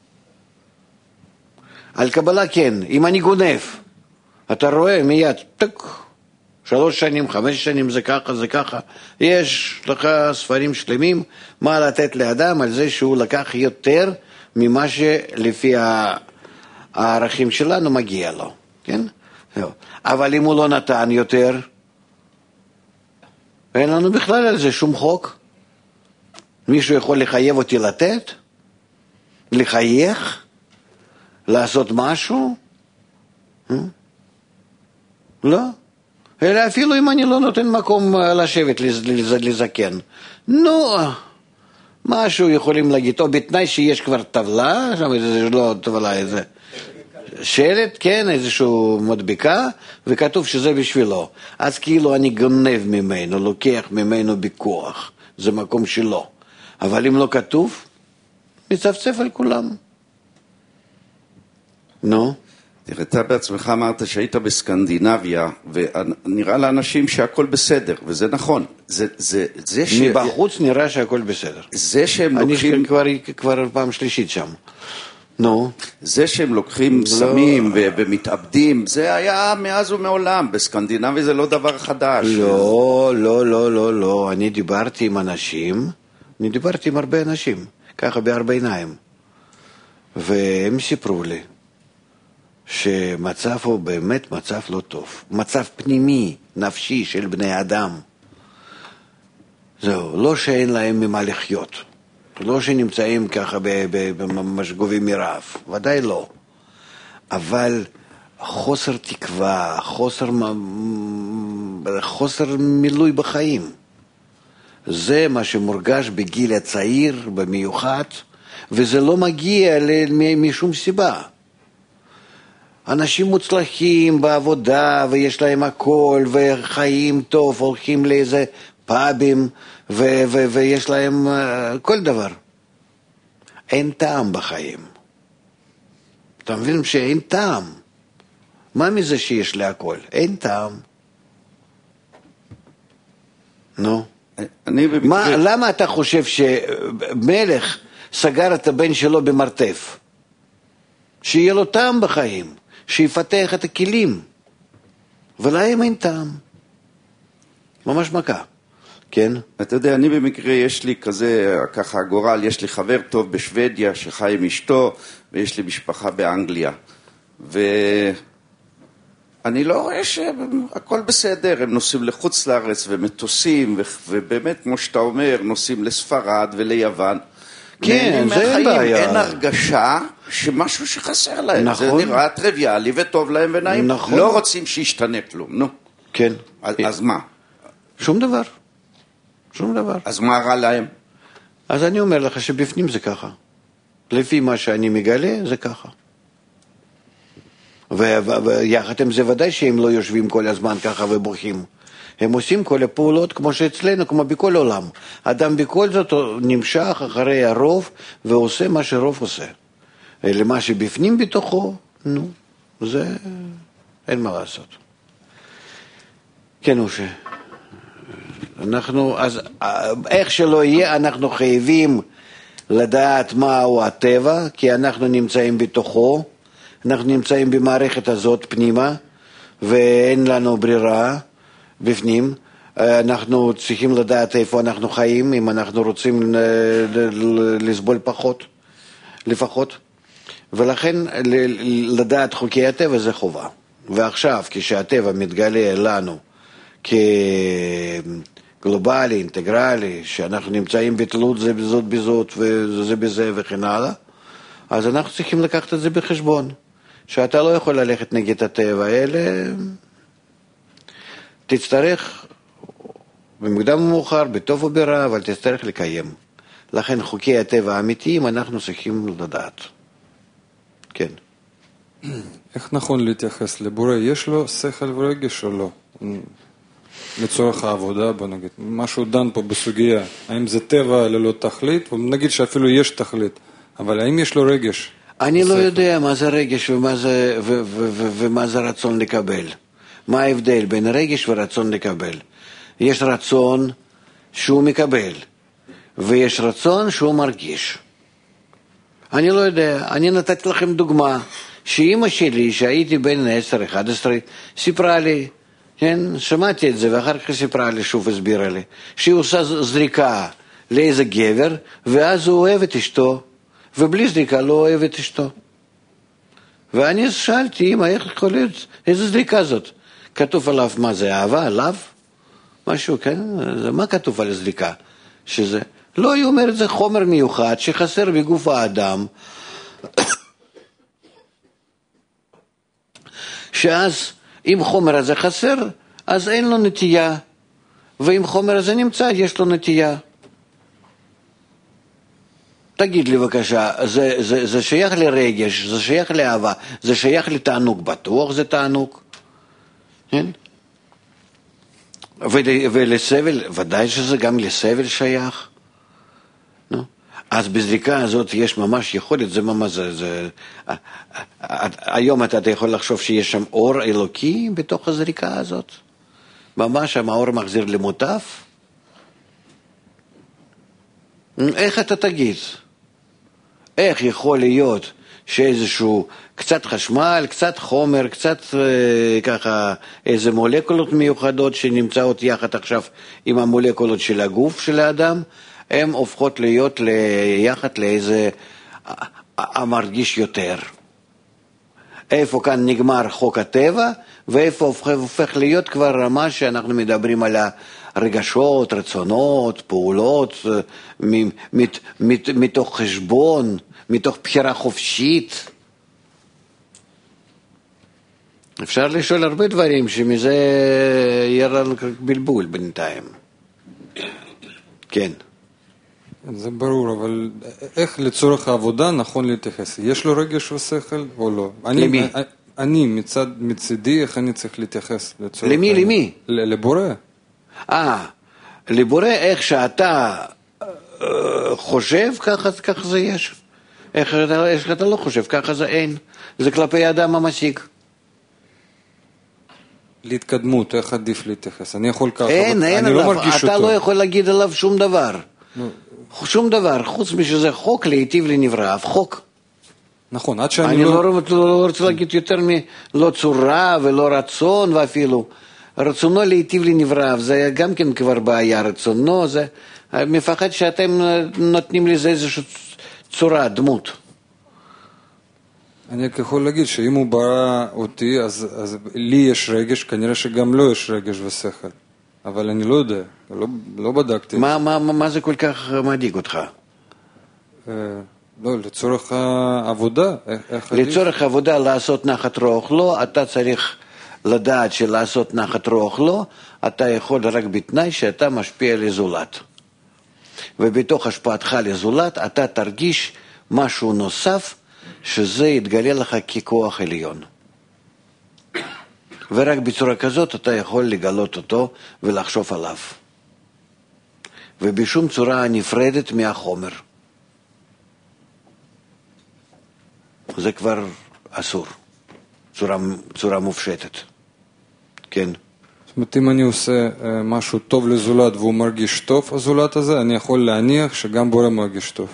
[SPEAKER 2] על קבלה כן, אם אני גונב, אתה רואה מיד, טק, שלוש שנים, חמש שנים, זה ככה, זה ככה. יש לך ספרים שלמים, מה לתת לאדם על זה שהוא לקח יותר ממה שלפי הערכים שלנו מגיע לו, כן? אבל אם הוא לא נתן יותר, אין לנו בכלל על זה שום חוק. מישהו יכול לחייב אותי לתת? לחייך? לעשות משהו? לא. אלא אפילו אם אני לא נותן מקום לשבת לזקן. נו, משהו יכולים להגיד, או בתנאי שיש כבר טבלה, שם זה לא טבלה, איזה שלט, כן, איזשהו מדבקה, וכתוב שזה בשבילו. אז כאילו אני גונב ממנו, לוקח ממנו בכוח. זה מקום שלו. אבל אם לא כתוב, מצפצף על כולם. נו?
[SPEAKER 6] תראה, אתה בעצמך אמרת שהיית בסקנדינביה, ונראה לאנשים שהכל בסדר, וזה נכון. זה, זה, זה ש...
[SPEAKER 2] מבחוץ נראה שהכל בסדר.
[SPEAKER 6] זה שהם
[SPEAKER 2] אני
[SPEAKER 6] לוקחים...
[SPEAKER 2] כבר, כבר פעם שלישית שם. נו.
[SPEAKER 6] זה שהם לוקחים סמים ו- ומתאבדים, זה היה מאז ומעולם. בסקנדינביה זה לא דבר חדש.
[SPEAKER 2] לא, לא, לא, לא, לא. אני דיברתי עם אנשים, אני דיברתי עם הרבה אנשים, ככה בארבע עיניים. והם סיפרו לי שמצב הוא באמת מצב לא טוב. מצב פנימי, נפשי של בני אדם. זהו, לא שאין להם ממה לחיות. לא שנמצאים ככה במשגובים מרעב, ודאי לא. אבל חוסר תקווה, חוסר, חוסר מילוי בחיים. זה מה שמורגש בגיל הצעיר במיוחד, וזה לא מגיע משום סיבה. אנשים מוצלחים בעבודה, ויש להם הכל, וחיים טוב, הולכים לאיזה פאבים, ו- ו- ויש להם uh, כל דבר. אין טעם בחיים. אתה מבין שאין טעם. מה מזה שיש לי הכל? אין טעם. נו.
[SPEAKER 6] אני במקרה...
[SPEAKER 2] מה, למה אתה חושב שמלך סגר את הבן שלו במרתף? שיהיה לו טעם בחיים, שיפתח את הכלים. ולהם אין טעם. ממש מכה. כן?
[SPEAKER 6] אתה יודע, אני במקרה יש לי כזה, ככה גורל, יש לי חבר טוב בשוודיה שחי עם אשתו, ויש לי משפחה באנגליה. ואני לא רואה שהכל בסדר, הם נוסעים לחוץ לארץ ומטוסים, ובאמת, כמו שאתה אומר, נוסעים לספרד וליוון.
[SPEAKER 2] כן, זה אין בעיה.
[SPEAKER 6] אין הרגשה שמשהו שחסר להם.
[SPEAKER 2] נכון.
[SPEAKER 6] זה נראה טריוויאלי וטוב להם ונעים.
[SPEAKER 2] נכון.
[SPEAKER 6] לא רוצים שישתנה כלום, נו.
[SPEAKER 2] כן.
[SPEAKER 6] אז, אז מה?
[SPEAKER 2] שום דבר. שום דבר.
[SPEAKER 6] אז מה רע להם?
[SPEAKER 2] אז אני אומר לך שבפנים זה ככה. לפי מה שאני מגלה, זה ככה. ויחד עם זה ודאי שהם לא יושבים כל הזמן ככה ובוכים. הם עושים כל הפעולות כמו שאצלנו, כמו בכל עולם. אדם בכל זאת נמשך אחרי הרוב ועושה מה שרוב עושה. למה שבפנים בתוכו, נו, זה אין מה לעשות. כן, אושה. אנחנו, אז איך שלא יהיה, אנחנו חייבים לדעת מהו הטבע, כי אנחנו נמצאים בתוכו, אנחנו נמצאים במערכת הזאת פנימה, ואין לנו ברירה בפנים. אנחנו צריכים לדעת איפה אנחנו חיים, אם אנחנו רוצים לסבול פחות, לפחות. ולכן לדעת חוקי הטבע זה חובה. ועכשיו, כשהטבע מתגלה לנו כגלובלי, אינטגרלי, שאנחנו נמצאים בתלות זה בזאת בזאת וזה בזה וכן הלאה, אז אנחנו צריכים לקחת את זה בחשבון, שאתה לא יכול ללכת נגד הטבע, אלא תצטרך במוקדם ומאוחר, בטוב וברע, אבל תצטרך לקיים. לכן חוקי הטבע האמיתיים אנחנו צריכים לדעת. כן.
[SPEAKER 7] איך נכון להתייחס לבורא? יש לו שכל ורגש או לא? לצורך העבודה, בוא נגיד. משהו דן פה בסוגיה. האם זה טבע ללא תכלית? ונגיד שאפילו יש תכלית. אבל האם יש לו רגש?
[SPEAKER 2] אני לא יודע מה זה רגש ומה זה, ו- ו- ו- ומה זה רצון לקבל. מה ההבדל בין רגש ורצון לקבל? יש רצון שהוא מקבל, ויש רצון שהוא מרגיש. אני לא יודע, אני נתתי לכם דוגמה, שאמא שלי, שהייתי בן עשר אחת עשרה, סיפרה לי, כן, שמעתי את זה, ואחר כך סיפרה לי, שוב הסבירה לי, שהיא עושה זריקה לאיזה גבר, ואז הוא אוהב את אשתו, ובלי זריקה לא אוהב את אשתו. ואני שאלתי, אמא, איך יכול להיות, איזה זריקה זאת? כתוב עליו מה זה, אהבה, עליו? משהו, כן? מה כתוב על זריקה? שזה, לא, היא אומרת, זה חומר מיוחד שחסר בגוף האדם, שאז אם חומר הזה חסר, אז אין לו נטייה, ואם חומר הזה נמצא, יש לו נטייה. תגיד לי בבקשה, זה, זה, זה שייך לרגש, זה שייך לאהבה, זה שייך לתענוג, בטוח זה תענוג, כן? ול, ולסבל, ודאי שזה גם לסבל שייך. נו? אז בזריקה הזאת יש ממש יכולת, זה ממש, זה, זה, היום אתה יכול לחשוב שיש שם אור אלוקי בתוך הזריקה הזאת? ממש האור מחזיר למוטף? איך אתה תגיד? איך יכול להיות שאיזשהו קצת חשמל, קצת חומר, קצת אה, ככה איזה מולקולות מיוחדות שנמצאות יחד עכשיו עם המולקולות של הגוף של האדם, הן הופכות להיות יחד לאיזה המרגיש יותר. איפה כאן נגמר חוק הטבע, ואיפה הופך, הופך להיות כבר רמה שאנחנו מדברים על הרגשות, רצונות, פעולות, מת, מת, מתוך חשבון, מתוך בחירה חופשית. אפשר לשאול הרבה דברים שמזה יהיה לנו בלבול בינתיים. כן.
[SPEAKER 7] זה ברור, אבל איך לצורך העבודה נכון להתייחס? יש לו רגש ושכל או לא?
[SPEAKER 2] למי?
[SPEAKER 7] אני, אני מצד, מצדי, איך אני צריך להתייחס לצורך...
[SPEAKER 2] למי,
[SPEAKER 7] העניין?
[SPEAKER 2] למי?
[SPEAKER 7] לבורא.
[SPEAKER 2] אה, לבורא איך שאתה אה, חושב, ככה, ככה זה יש. איך אתה, איך אתה לא חושב, ככה זה אין. זה כלפי האדם המשיג.
[SPEAKER 7] להתקדמות, איך עדיף להתייחס? אני יכול ככה,
[SPEAKER 2] אין, אין
[SPEAKER 7] אני
[SPEAKER 2] עליו,
[SPEAKER 7] לא מרגיש
[SPEAKER 2] אתה
[SPEAKER 7] אותו.
[SPEAKER 2] לא יכול להגיד עליו שום דבר. שום דבר, חוץ משזה חוק להיטיב לנבראיו, חוק.
[SPEAKER 7] נכון, עד שאני
[SPEAKER 2] אני
[SPEAKER 7] לא...
[SPEAKER 2] לא, לא, לא רוצה להגיד יותר מלא צורה ולא רצון ואפילו. רצונו להיטיב לנבראיו, זה גם כן כבר בעיה, רצונו, זה... מפחד שאתם נותנים לזה איזושהי צורה, דמות.
[SPEAKER 7] אני יכול להגיד שאם הוא ברא אותי, אז, אז לי יש רגש, כנראה שגם לו יש רגש ושכל. אבל אני לא יודע, לא, לא בדקתי.
[SPEAKER 2] מה, מה, מה זה כל כך מדאיג אותך?
[SPEAKER 7] אה, לא, לצורך העבודה. איך
[SPEAKER 2] לצורך העבודה לעשות נחת רוח לא, אתה צריך לדעת שלעשות נחת רוח לא, אתה יכול רק בתנאי שאתה משפיע לזולת. ובתוך השפעתך לזולת אתה תרגיש משהו נוסף, שזה יתגלה לך ככוח עליון. ורק בצורה כזאת אתה יכול לגלות אותו ולחשוב עליו. ובשום צורה נפרדת מהחומר. זה כבר אסור. צורה, צורה מופשטת. כן.
[SPEAKER 7] זאת אומרת, אם אני עושה משהו טוב לזולת והוא מרגיש טוב, הזולת הזה, אני יכול להניח שגם בורא מרגיש טוב.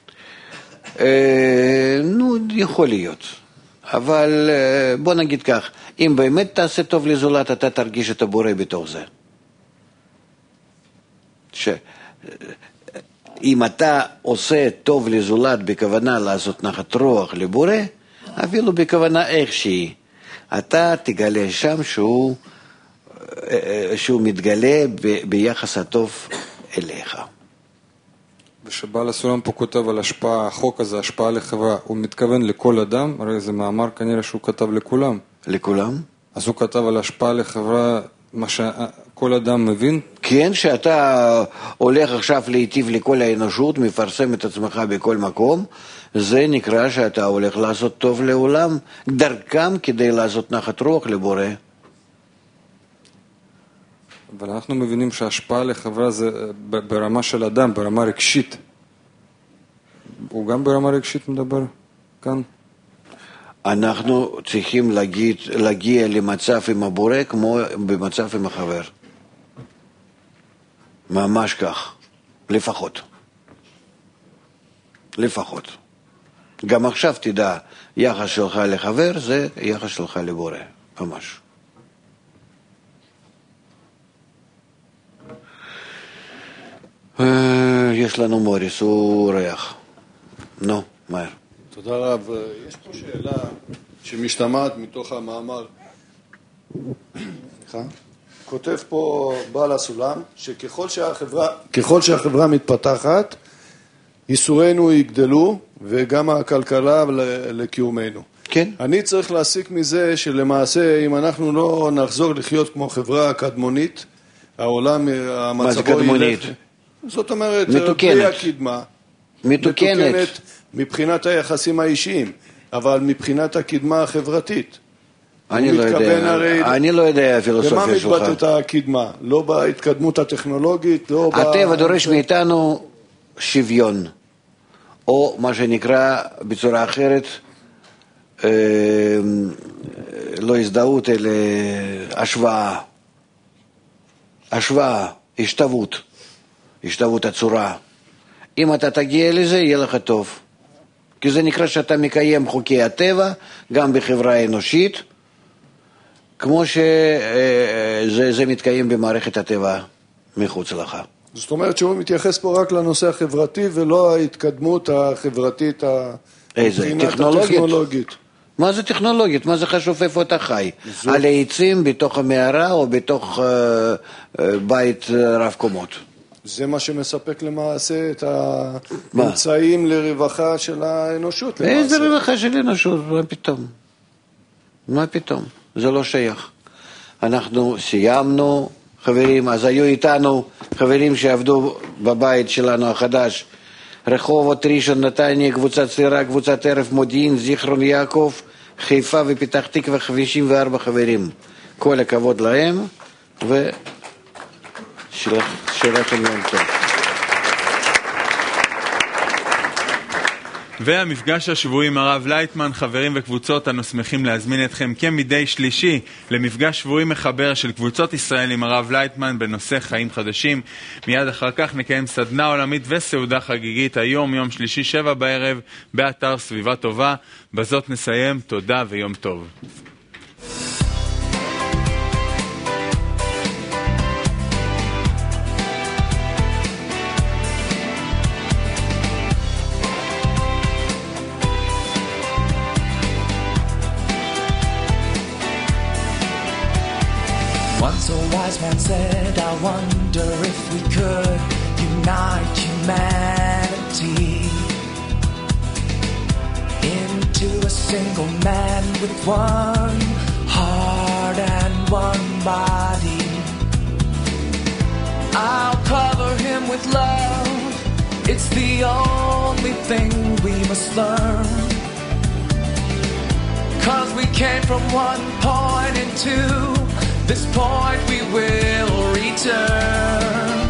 [SPEAKER 2] אה, נו, יכול להיות. אבל בוא נגיד כך, אם באמת תעשה טוב לזולת, אתה תרגיש את הבורא בתוך זה. ש... אם אתה עושה טוב לזולת בכוונה לעשות נחת רוח לבורא, אפילו בכוונה איכשהי, אתה תגלה שם שהוא, שהוא מתגלה ב... ביחס הטוב אליך.
[SPEAKER 7] ושבעל הסולם פה כותב על השפעה, החוק הזה, השפעה לחברה, הוא מתכוון לכל אדם, הרי זה מאמר כנראה שהוא כתב לכולם.
[SPEAKER 2] לכולם?
[SPEAKER 7] אז הוא כתב על השפעה לחברה, מה שכל אדם מבין?
[SPEAKER 2] כן, שאתה הולך עכשיו להיטיב לכל האנושות, מפרסם את עצמך בכל מקום, זה נקרא שאתה הולך לעשות טוב לעולם, דרכם כדי לעשות נחת רוח לבורא.
[SPEAKER 7] אבל אנחנו מבינים שההשפעה לחברה זה ברמה של אדם, ברמה רגשית. הוא גם ברמה רגשית מדבר כאן?
[SPEAKER 2] אנחנו צריכים להגיד, להגיע למצב עם הבורא כמו במצב עם החבר. ממש כך. לפחות. לפחות. גם עכשיו תדע, יחס שלך לחבר זה יחס שלך לבורא. ממש. יש לנו מוריס, הוא אורח. נו, מהר.
[SPEAKER 8] תודה רב. יש פה שאלה שמשתמעת מתוך המאמר. כותב פה בעל הסולם, שככל שהחברה, ככל שהחברה מתפתחת, ייסורינו יגדלו, וגם הכלכלה לקיומנו.
[SPEAKER 2] כן.
[SPEAKER 8] אני צריך להסיק מזה שלמעשה, אם אנחנו לא נחזור לחיות כמו חברה קדמונית, העולם, המצבו
[SPEAKER 2] מה זה קדמונית?
[SPEAKER 8] ילך. זאת אומרת,
[SPEAKER 2] מתוקנת.
[SPEAKER 8] בלי הקדמה.
[SPEAKER 2] מתוקנת.
[SPEAKER 8] מתוקנת מבחינת היחסים האישיים, אבל מבחינת הקדמה החברתית.
[SPEAKER 2] אני לא יודע,
[SPEAKER 8] הרי...
[SPEAKER 2] אני לא יודע הפילוסופיה שלך.
[SPEAKER 8] במה מתבטאת הקדמה? לא בהתקדמות הטכנולוגית, לא...
[SPEAKER 2] הטבע
[SPEAKER 8] ב...
[SPEAKER 2] דורש מאיתנו שוויון, או מה שנקרא בצורה אחרת, אה, לא הזדהות, אלא השוואה. השוואה, השתוות. השתוות הצורה. אם אתה תגיע לזה, יהיה לך טוב. כי זה נקרא שאתה מקיים חוקי הטבע, גם בחברה האנושית, כמו שזה זה מתקיים במערכת הטבע מחוץ לך.
[SPEAKER 8] זאת אומרת שהוא מתייחס פה רק לנושא החברתי, ולא ההתקדמות החברתית,
[SPEAKER 2] איזה? טכנולוגית? הטכנולוגית. מה זה טכנולוגית? מה זה חשוב איפה אתה חי? זו... על העצים בתוך המערה או בתוך uh, uh, בית רב קומות?
[SPEAKER 8] זה מה שמספק למעשה את האמצעים לרווחה של האנושות. למעשה. איזה
[SPEAKER 2] רווחה של האנושות? מה פתאום? מה פתאום? זה לא שייך. אנחנו סיימנו, חברים, אז היו איתנו חברים שעבדו בבית שלנו החדש, רחובות, ראשון, נתניה, קבוצת צעירה, קבוצת ערב מודיעין, זיכרון יעקב, חיפה ופתח תקווה, חמישים וארבעה חברים. כל הכבוד להם, ושלכם יום טוב.
[SPEAKER 1] והמפגש השבועי עם הרב לייטמן, חברים וקבוצות, אנו שמחים להזמין אתכם כמדי שלישי למפגש שבועי מחבר של קבוצות ישראל עם הרב לייטמן בנושא חיים חדשים. מיד אחר כך נקיים סדנה עולמית וסעודה חגיגית היום, יום שלישי שבע בערב, באתר סביבה טובה. בזאת נסיים, תודה ויום טוב.
[SPEAKER 9] Once a wise man said, I wonder if we could unite humanity into a single man with one heart and one body. I'll cover him with love, it's the only thing we must learn. 'Cause we came from one point into this point we will return.